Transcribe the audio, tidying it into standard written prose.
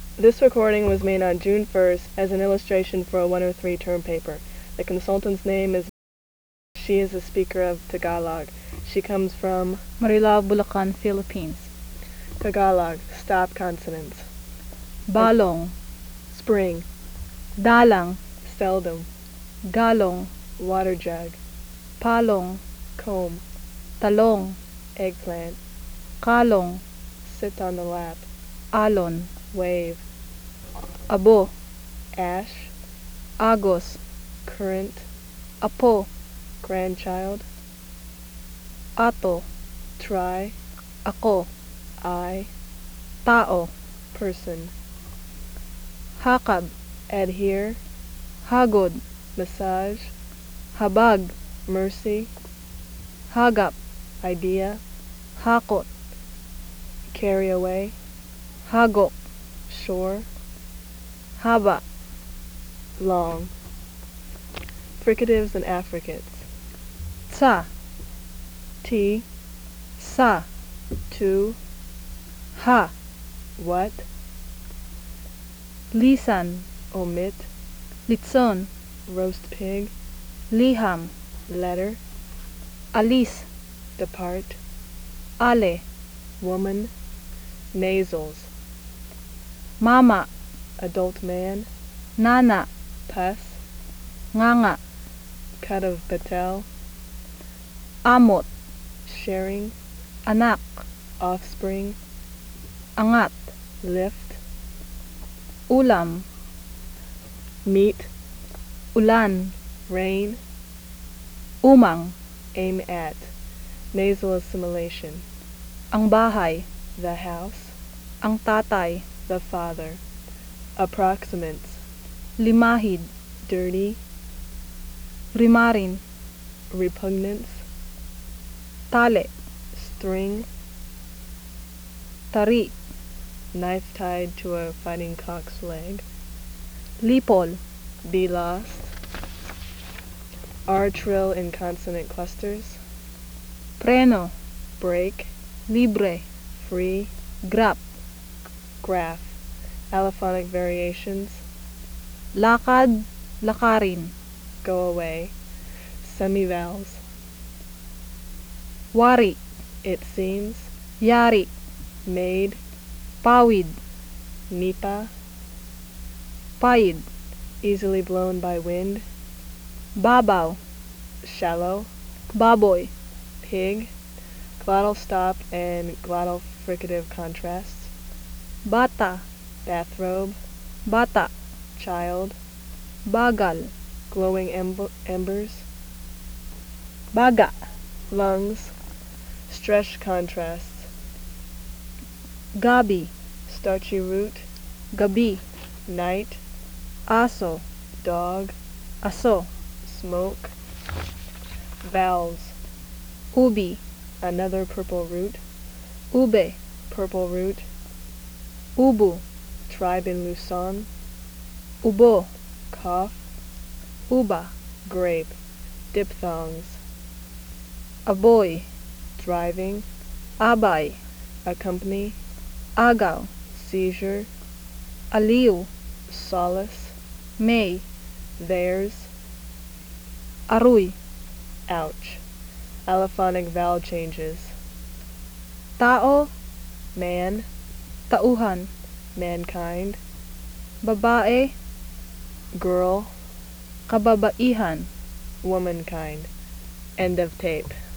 This recording was made on June 1st as an illustration for a 103 term paper. The consultant's name is. She is a speaker of Tagalog. She comes from Marilao, Bulacan, Philippines. Tagalog. Stop consonants. Balong, Spring. dalang, Seldom. galong, Water jug. palong, Comb. talong, Eggplant. kalong, Sit on the lap. alon, Wave. abo, Ash. agos, Current. apo, Grandchild. ato, Try. ako, I. tao, Person. hakab, Adhere. hagod, Massage. habag, Mercy. hagap, Idea. hakot, Carry away. hagok, Shore. haba, Long. Fricatives and affricates. sa, T. sa, To. ha, What. lisan, Omit. litson, Roast pig. liham, Letter. alis, Depart. ale, Woman. Nasals. mama, Adult man. nana, Pus. nganga, Cut of betel. amot, Sharing. anak, Offspring. angat, Lift. ulam, Meat. ulan, Rain. umang, Aim at. Nasal assimilation. ang bahay, The house. ang tatay, The father. Approximates. limahid, Dirty. rimarin, Repugnance. tale, String. tari, Knife tied to a fighting cock's leg. lipol, Be lost. R trill in consonant clusters. preno, Break. libre, Free. grap, Graph. Allophonic variations. lakad, lakarin, Go away. Semivowels. wari, It seems. yari, Made. pawid, Nipa. payid, Easily blown by wind. babaw, Shallow. baboy, Pig. Glottal stop and glottal fricative contrasts. bata, Bathrobe. bata, Child. bagal, Glowing embers. baga, Lungs. Stress contrasts. gabi, Starchy root. gabi, Night. aso, Dog. aso, Smoke. Vowels. ubi, Another purple root. ube, Purple root. ubu, Tribe in Luzon. ubo, Cough. uba, Grape. Diphthongs. aboy, Driving. abay, Accompany. agaw, Seizure. aliw, Solace. may, Theirs. aruy, Ouch. Allophonic vowel changes. tao, Man. tauhan, Mankind. babae, Girl. kababaihan. Womankind. End of tape.